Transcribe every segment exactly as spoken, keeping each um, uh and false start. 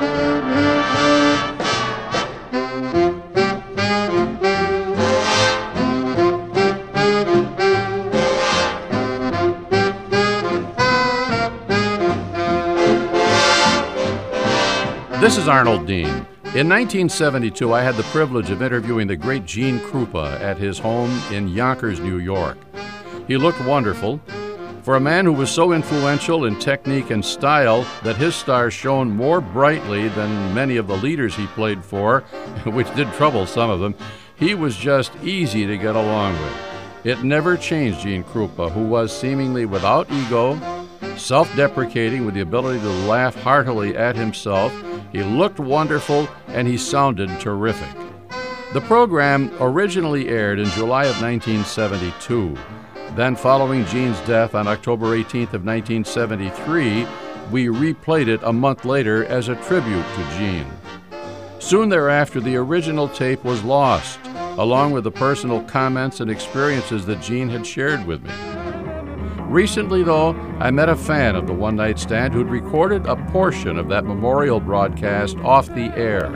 This is Arnold Dean. In nineteen seventy-two, I had the privilege of interviewing the great Gene Krupa at his home in Yonkers, New York. He looked wonderful. For a man who was so influential in technique and style that his stars shone more brightly than many of the leaders he played for, which did trouble some of them, he was just easy to get along with. It never changed Gene Krupa, who was seemingly without ego, self-deprecating with the ability to laugh heartily at himself. He looked wonderful, and he sounded terrific. The program originally aired in July of nineteen seventy-two. Then, following Gene's death on October eighteenth of nineteen seventy-three, we replayed it a month later as a tribute to Gene. Soon thereafter, the original tape was lost, along with the personal comments and experiences that Gene had shared with me. Recently, though, I met a fan of the One Night Stand who'd recorded a portion of that memorial broadcast off the air.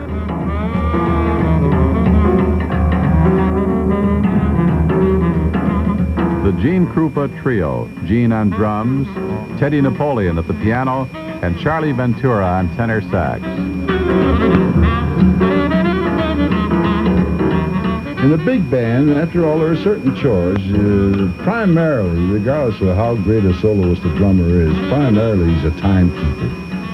The Gene Krupa Trio, Gene on drums, Teddy Napoleon at the piano, and Charlie Ventura on tenor sax. In a big band, after all, there are certain chores. Uh, primarily, regardless of how great a soloist the drummer is, primarily he's a timekeeper.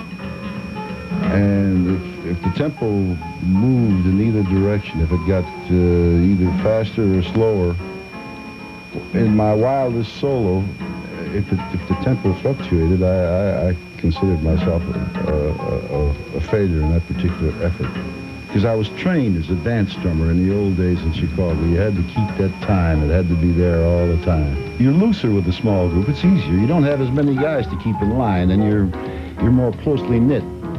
And if, if the tempo moved in either direction, if it got uh, either faster or slower, in my wildest solo, if, it, if the tempo fluctuated, I, I, I considered myself a, a, a, a failure in that particular effort. Because I was trained as a dance drummer in the old days in Chicago. You had to keep that time. It had to be there all the time. You're looser with a small group. It's easier. You don't have as many guys to keep in line, and you're you're more closely knit.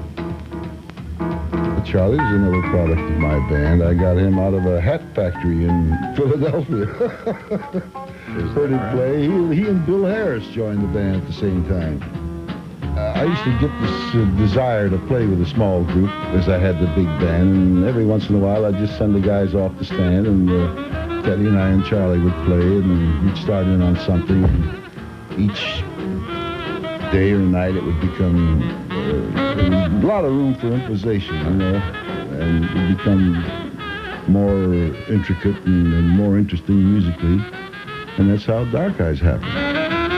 Charlie's another product of my band. I got him out of a hat factory in Philadelphia. Heard him play. He, he and Bill Harris joined the band at the same time. Uh, I used to get this uh, desire to play with a small group as I had the big band, and every once in a while I'd just send the guys off the stand, and uh, Teddy and I and Charlie would play, and we'd start in on something. Each day or night it would become uh, a lot of room for improvisation, you know, and it would become more intricate and, and more interesting musically, and that's how Dark Eyes happened.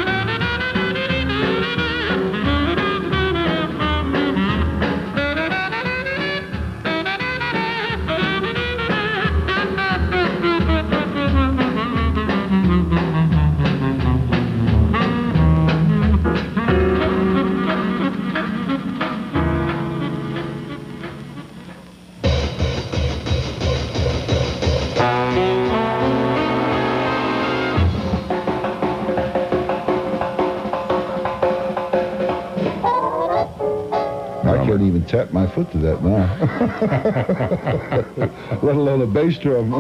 Tap my foot to that now, let alone a bass drum.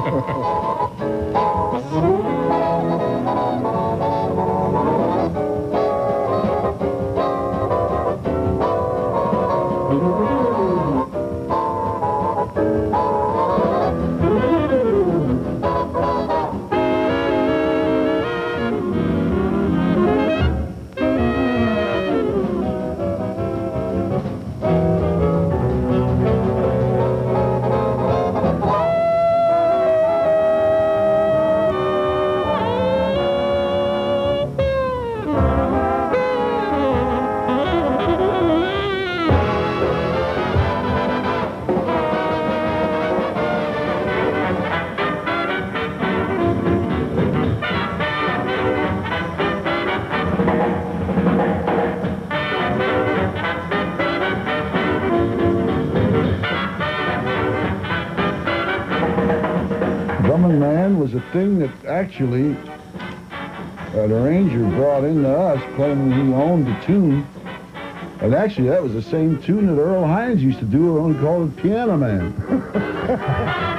Drumming Man was a thing that actually an arranger brought into us claiming he owned the tune. And actually that was the same tune that Earl Hines used to do, only called it Piano Man.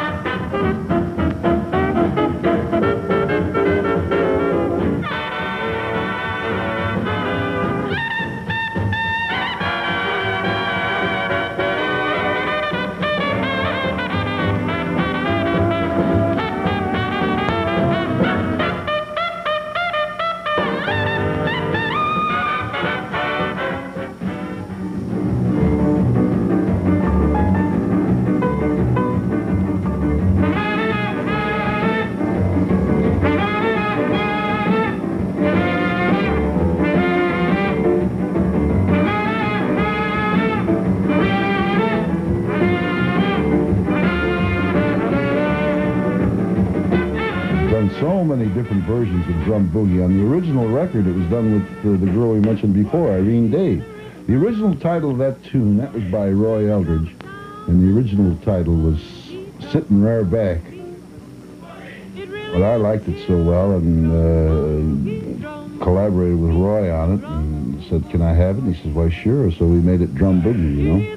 so many different versions of Drum Boogie. On the original record, it was done with uh, the girl we mentioned before, Irene Day. The original title of that tune, that was by Roy Eldridge, and the original title was Sittin' Rare Back. But I liked it so well and uh, collaborated with Roy on it and said, can I have it? And he says, why, sure. So we made it Drum Boogie, you know.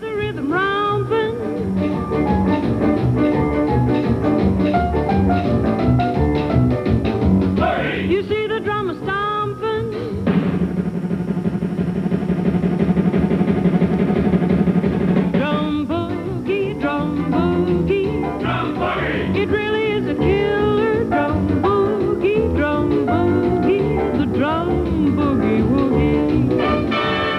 You see the drummer stomping. Drum boogie, drum boogie, drum boogie. It really is a killer. Drum boogie, drum boogie, the drum boogie woogie.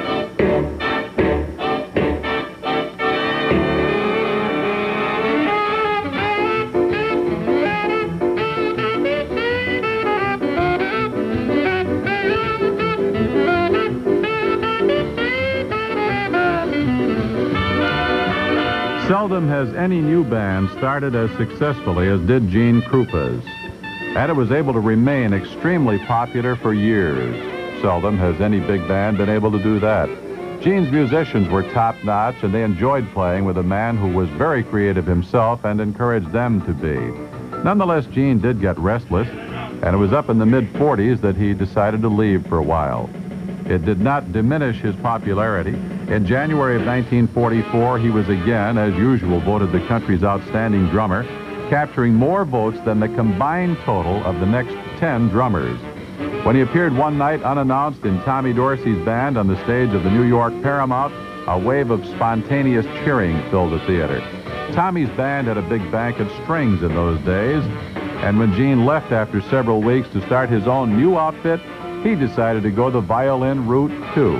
Seldom has any new band started as successfully as did Gene Krupa's, and it was able to remain extremely popular for years. Seldom has any big band been able to do that. Gene's musicians were top-notch, and they enjoyed playing with a man who was very creative himself and encouraged them to be. Nonetheless, Gene did get restless, and it was up in the mid forties that he decided to leave for a while. It did not diminish his popularity. In January of nineteen forty-four, he was again, as usual, voted the country's outstanding drummer, capturing more votes than the combined total of the next ten drummers. When he appeared one night unannounced in Tommy Dorsey's band on the stage of the New York Paramount, a wave of spontaneous cheering filled the theater. Tommy's band had a big bank of strings in those days, and when Gene left after several weeks to start his own new outfit, he decided to go the violin route, too.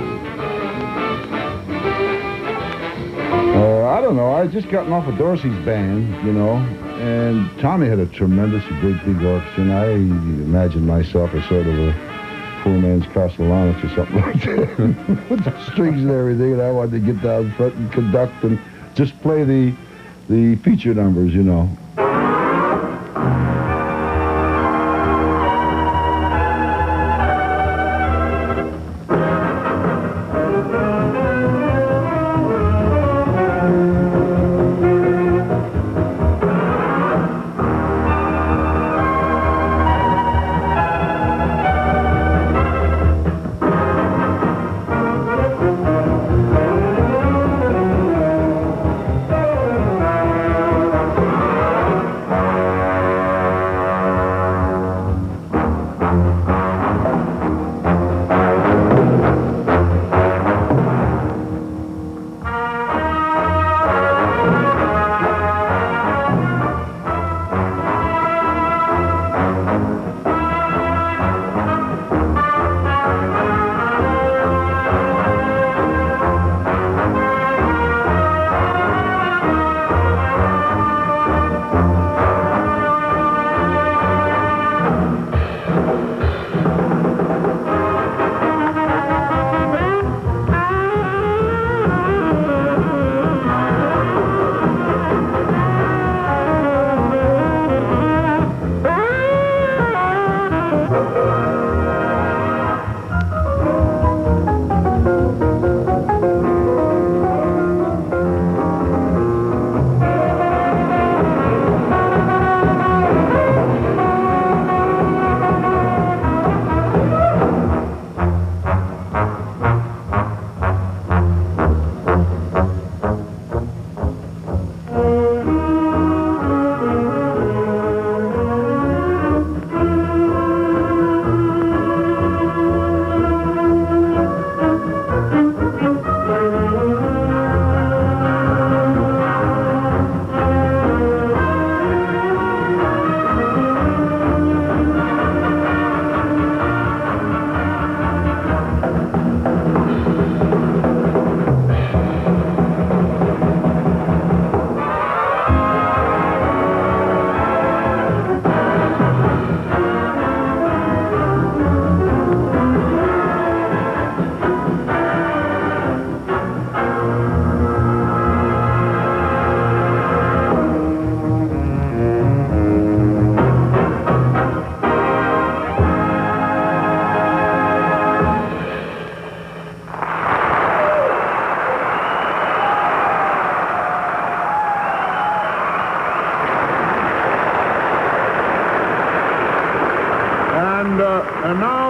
Uh, I don't know. I had just gotten off of Dorsey's band, you know, and Tommy had a tremendously big, big orchestra, and I imagined myself as sort of a poor man's Castellanos or something like that, with the strings and everything, and I wanted to get down front and conduct and just play the, the feature numbers, you know.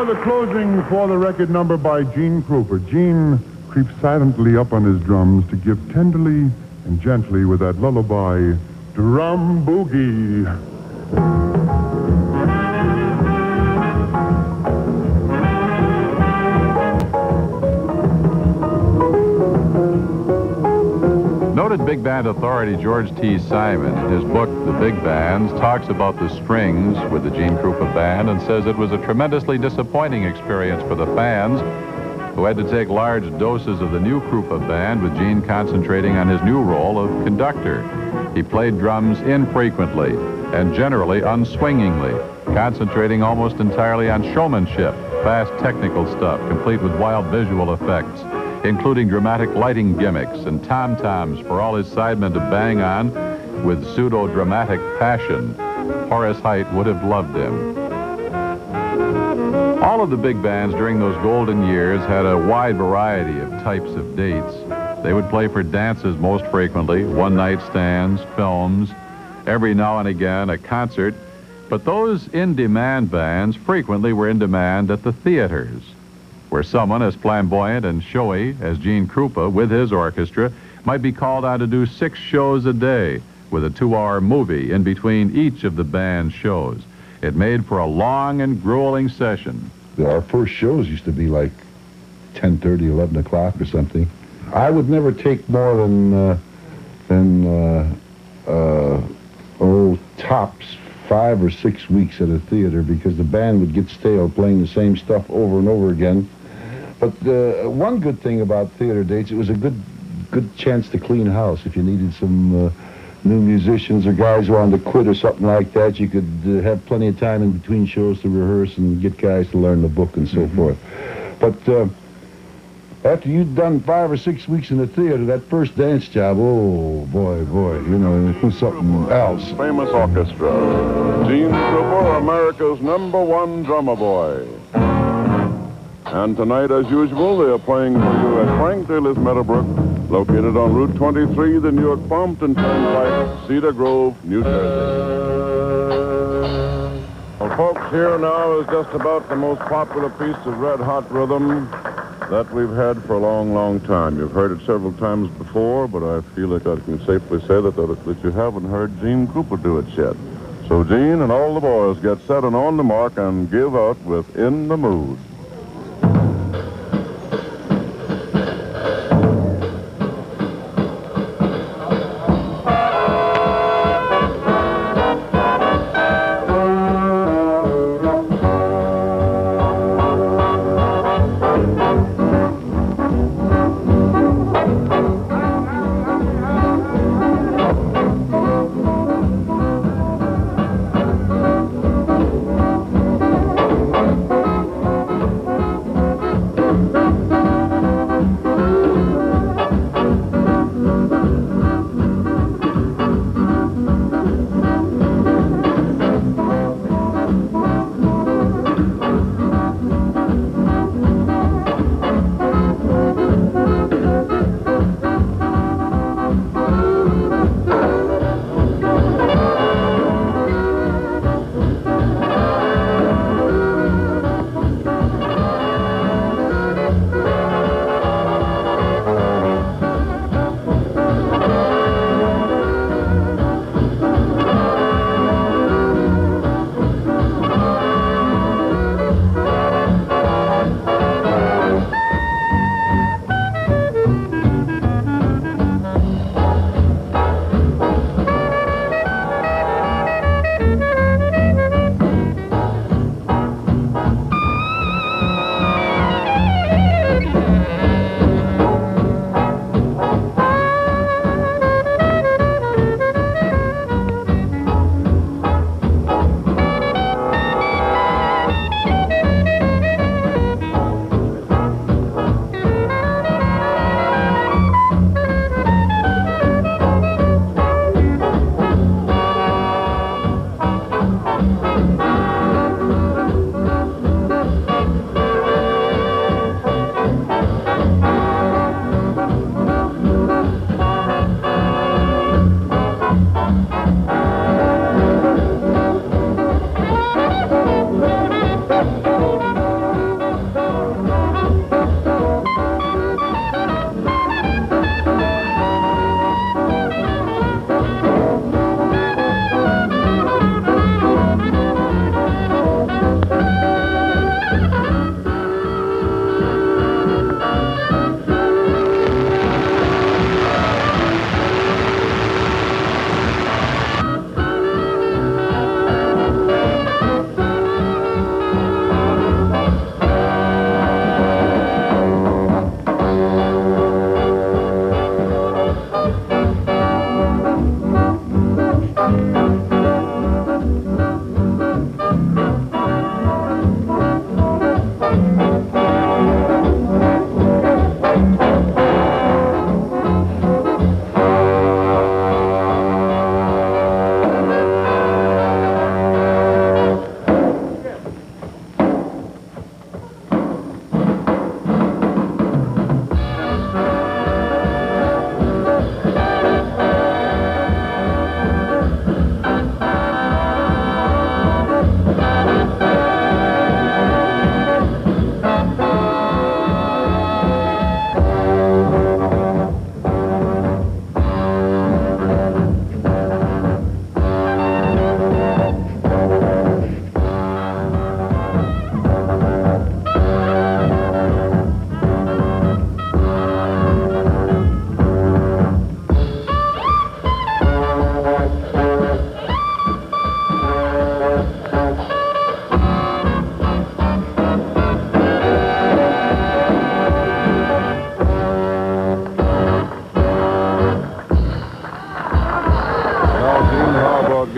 now the closing for the record number by Gene Krupa. Gene creeps silently up on his drums to give tenderly and gently with that lullaby, Drum Boogie. Noted big band authority George T. Simon, in his book, The Big Bands, talks about the strings with the Gene Krupa Band and says it was a tremendously disappointing experience for the fans who had to take large doses of the new Krupa Band with Gene concentrating on his new role of conductor. He played drums infrequently and generally unswingingly, concentrating almost entirely on showmanship, fast technical stuff, complete with wild visual effects, including dramatic lighting gimmicks and tom-toms for all his sidemen to bang on with pseudo-dramatic passion. Horace Heidt would have loved him. All of the big bands during those golden years had a wide variety of types of dates. They would play for dances most frequently, one-night stands, films, every now and again a concert, but those in-demand bands frequently were in demand at the theaters, where someone as flamboyant and showy as Gene Krupa with his orchestra might be called on to do six shows a day with a two-hour movie in between each of the band's shows. It made for a long and grueling session. Our first shows used to be like ten thirty, eleven o'clock or something. I would never take more than, uh, than uh, uh, oh, tops five or six weeks at a theater because the band would get stale playing the same stuff over and over again. But uh, one good thing about theater dates, it was a good good chance to clean house. If you needed some uh, new musicians or guys who wanted to quit or something like that, you could uh, have plenty of time in between shows to rehearse and get guys to learn the book and so mm-hmm. forth. But uh, after you'd done five or six weeks in the theater, that first dance job, oh, boy, boy, you know, it was something else. Famous orchestra. Gene Krupa, America's number one drummer boy. And tonight, as usual, they are playing for you at Frank Daly's Meadowbrook, located on Route twenty-three, the New York Pompton Turnpike, Cedar Grove, New Jersey. Well, folks, here now is just about the most popular piece of red-hot rhythm that we've had for a long, long time. You've heard it several times before, but I feel like I can safely say that, that, that you haven't heard Gene Krupa do it yet. So Gene and all the boys get set and on the mark and give out with In the Mood.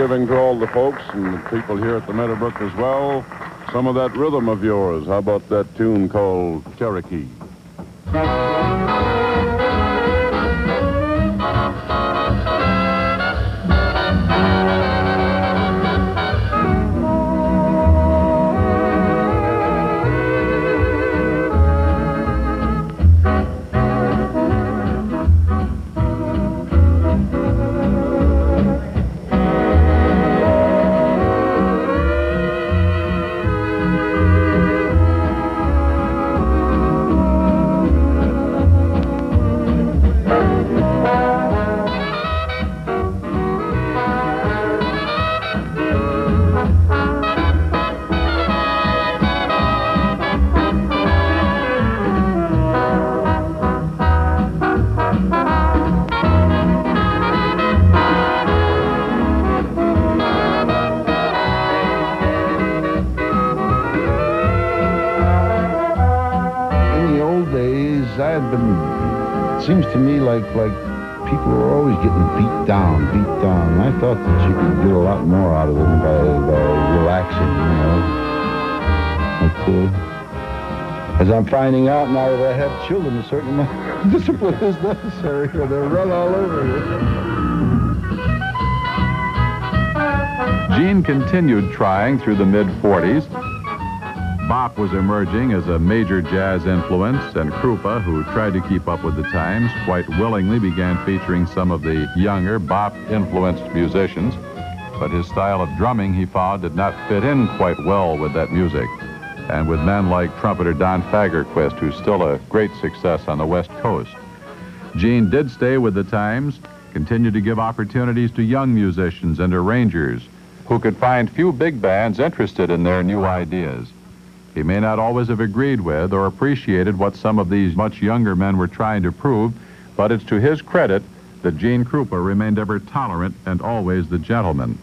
giving to all the folks and the people here at the Meadowbrook as well some of that rhythm of yours. How about that tune called Cherokee? Seems to me like like people are always getting beat down, beat down. And I thought that you could get a lot more out of them by, by relaxing, you know. But uh, as I'm finding out now that I have children, a certain amount of discipline is necessary, or they'll run all over you. Gene continued trying through the mid forties. Bop was emerging as a major jazz influence, and Krupa, who tried to keep up with the times, quite willingly began featuring some of the younger bop-influenced musicians. But his style of drumming, he found, did not fit in quite well with that music, and with men like trumpeter Don Fagerquist, who's still a great success on the West Coast. Gene did stay with the times, continued to give opportunities to young musicians and arrangers who could find few big bands interested in their new ideas. He may not always have agreed with or appreciated what some of these much younger men were trying to prove, but it's to his credit that Gene Krupa remained ever tolerant and always the gentleman.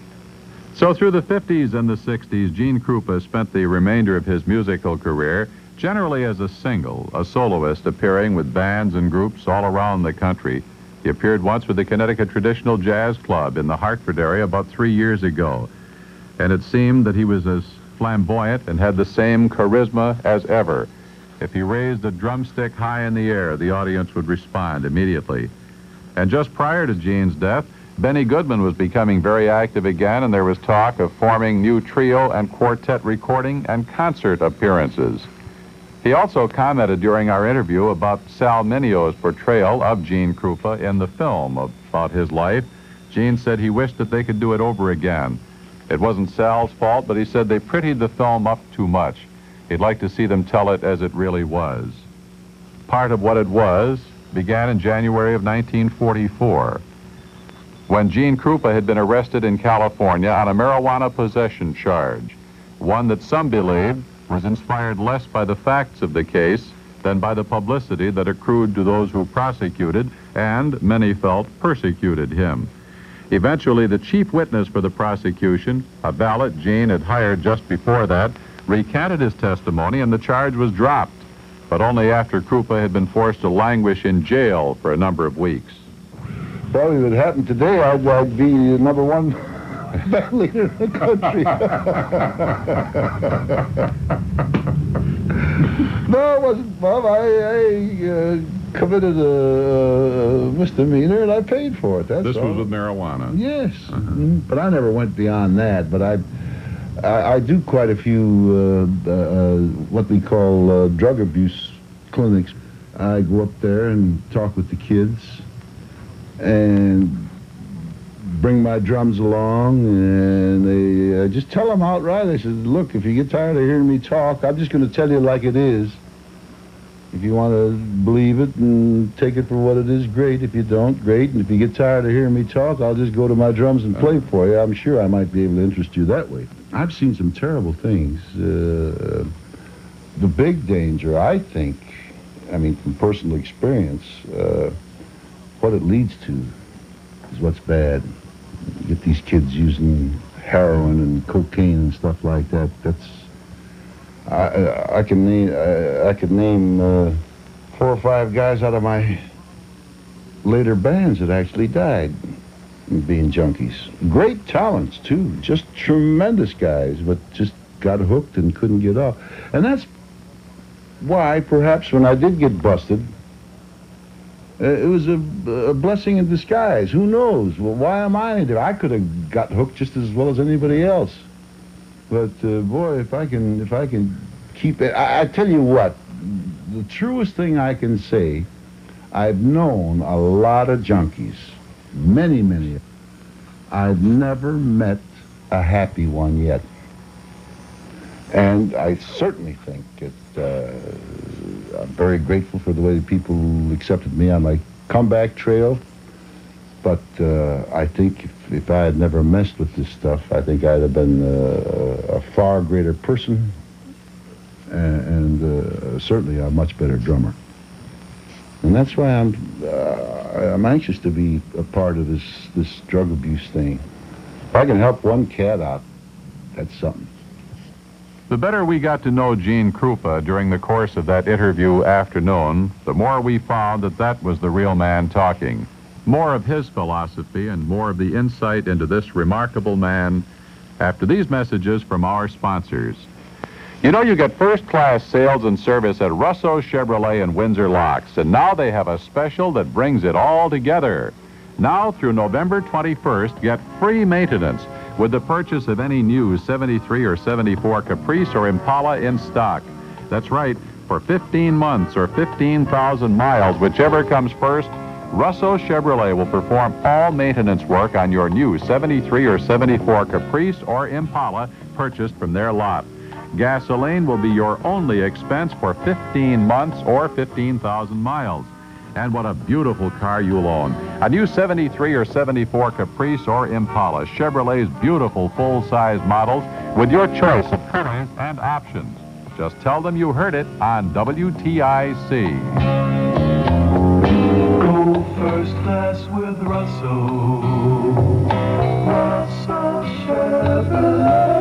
So through the fifties and the sixties, Gene Krupa spent the remainder of his musical career generally as a single, a soloist appearing with bands and groups all around the country. He appeared once with the Connecticut Traditional Jazz Club in the Hartford area about three years ago, and it seemed that he was as flamboyant and had the same charisma as ever. If he raised a drumstick high in the air, the audience would respond immediately. And just prior to Gene's death, Benny Goodman was becoming very active again, and there was talk of forming new trio and quartet recording and concert appearances. He also commented during our interview about Sal Minio's portrayal of Gene Krupa in the film about his life. Gene said he wished that they could do it over again. It wasn't Sal's fault, but he said they prettied the film up too much. He'd like to see them tell it as it really was. Part of what it was began in January of nineteen forty-four, when Gene Krupa had been arrested in California on a marijuana possession charge, one that some believed was inspired less by the facts of the case than by the publicity that accrued to those who prosecuted and, many felt, persecuted him. Eventually, the chief witness for the prosecution, a valet Gene had hired just before that, recanted his testimony and the charge was dropped, but only after Krupa had been forced to languish in jail for a number of weeks. Probably if it happened today, I'd, I'd be number one band leader in the country. No, it wasn't, Bob. I, I uh, committed a, a misdemeanor, and I paid for it. That's This all. was with marijuana? Yes, Uh-huh. mm, but I never went beyond that. But I, I, I do quite a few uh, uh, what we call uh, drug abuse clinics. I go up there and talk with the kids, and bring my drums along, and they uh, just tell them outright. I said, look, if you get tired of hearing me talk, I'm just going to tell you like it is. If you want to believe it and take it for what it is, great. If you don't, great. And if you get tired of hearing me talk, I'll just go to my drums and play for you. I'm sure I might be able to interest you that way. I've seen some terrible things. Uh, the big danger, I think, I mean, from personal experience, uh, what it leads to is what's bad. You get these kids using heroin and cocaine and stuff like that. That's I, I can name I, I could name uh, four or five guys out of my later bands that actually died. being junkies. Great talents, too. Just tremendous guys, but just got hooked and couldn't get off. And that's why, perhaps, when I did get busted, uh, it was a, a blessing in disguise. Who knows? Well, why am I there? I could have got hooked just as well as anybody else. But, uh, boy, if I can, if I can keep it... I, I tell you what, the truest thing I can say, I've known a lot of junkies. Many, many. I've never met a happy one yet. And I certainly think it, uh, I'm very grateful for the way people accepted me on my comeback trail. But uh, I think if, if I had never messed with this stuff, I think I'd have been uh, a far greater person and, and uh, certainly a much better drummer. And that's why I'm uh, I'm anxious to be a part of this this drug abuse thing. If I can help one cat out, that's something. The better we got to know Gene Krupa during the course of that interview afternoon, the more we found that that was the real man talking. More of his philosophy and more of the insight into this remarkable man after these messages from our sponsors. You know, you get first-class sales and service at Russo Chevrolet in Windsor Locks, and now they have a special that brings it all together. Now through November twenty-first, get free maintenance with the purchase of any new seventy-three or seventy-four Caprice or Impala in stock. That's right, for fifteen months or fifteen thousand miles, whichever comes first, Russo Chevrolet will perform all maintenance work on your new seventy-three or seventy-four Caprice or Impala purchased from their lot. Gasoline will be your only expense for fifteen months or fifteen thousand miles. And what a beautiful car you'll own. A new seventy-three or seventy-four Caprice or Impala, Chevrolet's beautiful full-size models with your choice of colors and options. Just tell them you heard it on W T I C. Go first class with Russo. Russo Chevrolet.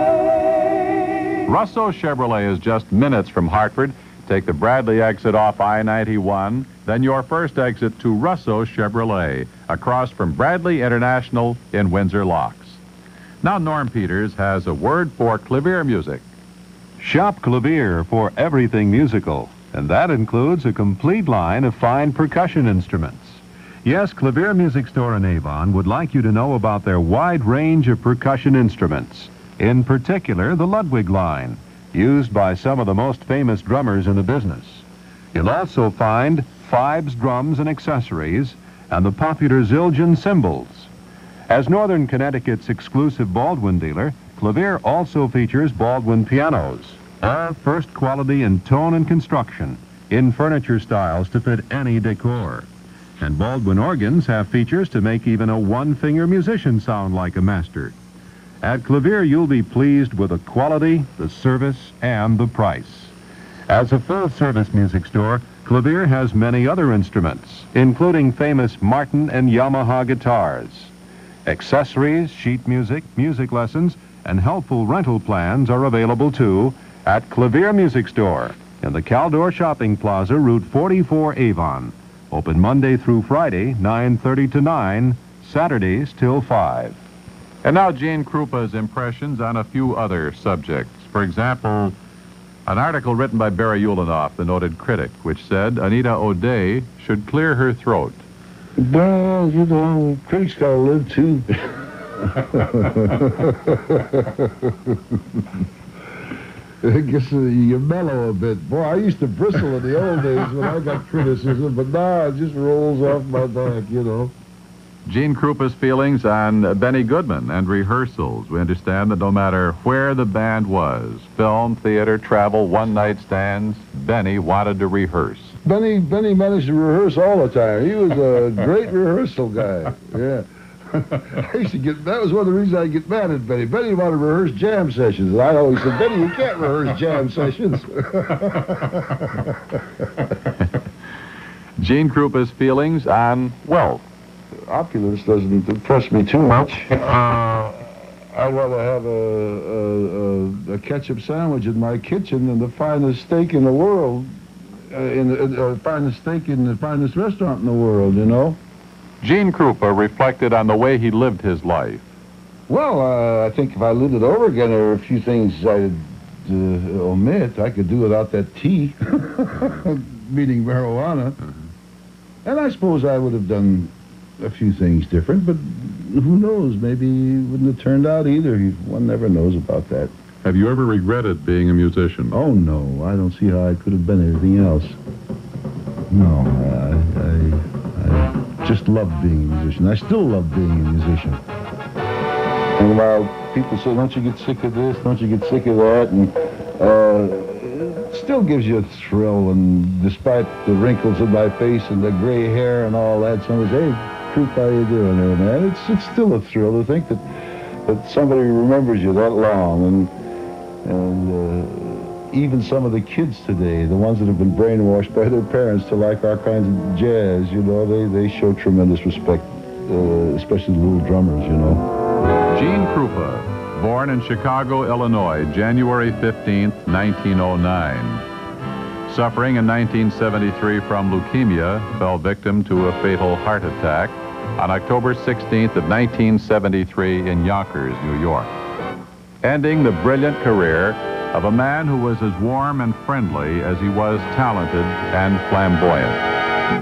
Russo Chevrolet is just minutes from Hartford. Take the Bradley exit off I ninety-one, then your first exit to Russo Chevrolet, across from Bradley International in Windsor Locks. Now Norm Peters has a word for clavier music. Shop Clavier for everything musical, and that includes a complete line of fine percussion instruments. Yes, Clavier Music Store in Avon would like you to know about their wide range of percussion instruments. In particular, the Ludwig line, used by some of the most famous drummers in the business. You'll also find Fibes drums and accessories and the popular Zildjian cymbals. As Northern Connecticut's exclusive Baldwin dealer, Clavier also features Baldwin pianos, all first quality in tone and construction, in furniture styles to fit any decor. And Baldwin organs have features to make even a one-finger musician sound like a master. At Clavier, you'll be pleased with the quality, the service, and the price. As a full-service music store, Clavier has many other instruments, including famous Martin and Yamaha guitars. Accessories, sheet music, music lessons, and helpful rental plans are available, too, at Clavier Music Store in the Caldor Shopping Plaza, Route forty-four, Avon. Open Monday through Friday, nine thirty to nine, Saturdays till five. And now Gene Krupa's impressions on a few other subjects. For example, an article written by Barry Ulanoff, the noted critic, which said Anita O'Day should clear her throat. Well, you know, critics gotta live too. I guess uh, you mellow a bit. Boy, I used to bristle in the old days when I got criticism, but now it just rolls off my back, you know. Gene Krupa's feelings on Benny Goodman and rehearsals. We understand that no matter where the band was, film, theater, travel, one-night stands, Benny wanted to rehearse. Benny, Benny managed to rehearse all the time. He was a great rehearsal guy. Yeah. I used to get, that was one of the reasons I get mad at Benny. Benny wanted to rehearse jam sessions. And I always said, Benny, you can't rehearse jam sessions. Gene Krupa's feelings on wealth. Opulence doesn't impress me too much. Uh, I want to have a, a, a, a ketchup sandwich in my kitchen than the finest steak in the world, uh, in the uh, finest steak in the finest restaurant in the world, you know. Gene Krupa reflected on the way he lived his life. Well, uh, I think if I lived it over again, there were a few things I'd uh, omit. I could do without that tea, meaning marijuana. Mm-hmm. And I suppose I would have done a few things different, but who knows? Maybe it wouldn't have turned out either. One never knows about that. Have you ever regretted being a musician? Oh, no. I don't see how I could have been anything else. No, I, I, I just loved being a musician. I still love being a musician. And while people say, don't you get sick of this, don't you get sick of that, and uh, it still gives you a thrill, and despite the wrinkles in my face and the gray hair and all that, somebody says, hey, Troop, how you doing there, man? It's, it's still a thrill to think that, that somebody remembers you that long, and, and uh, even some of the kids today, the ones that have been brainwashed by their parents to like our kinds of jazz, you know, they, they show tremendous respect, uh, especially the little drummers, you know. Gene Krupa, born in Chicago, Illinois, January fifteenth, nineteen oh nine. Suffering in nineteen seventy-three from leukemia, fell victim to a fatal heart attack on October sixteenth of nineteen seventy-three in Yonkers, New York. Ending the brilliant career of a man who was as warm and friendly as he was talented and flamboyant.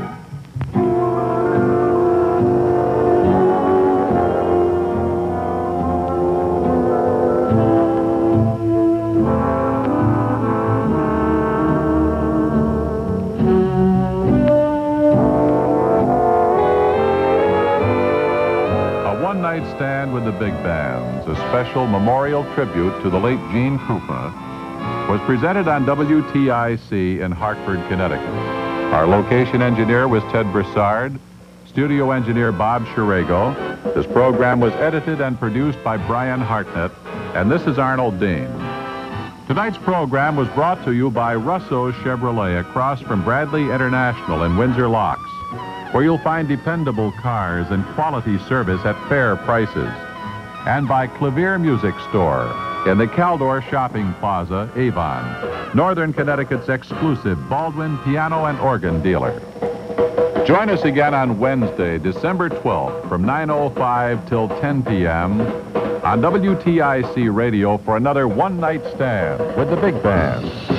Stand with the big bands, a special memorial tribute to the late Gene Krupa, was presented on W T I C in Hartford, Connecticut. Our location engineer was Ted Broussard, studio engineer Bob Schirego. This program was edited and produced by Brian Hartnett, and this is Arnold Dean. Tonight's program was brought to you by Russo Chevrolet across from Bradley International in Windsor Locks, where you'll find dependable cars and quality service at fair prices. And by Clavier Music Store in the Caldor Shopping Plaza, Avon, Northern Connecticut's exclusive Baldwin piano and organ dealer. Join us again on Wednesday, December twelfth from nine oh five till ten p m on W T I C Radio for another one-night stand with the big band.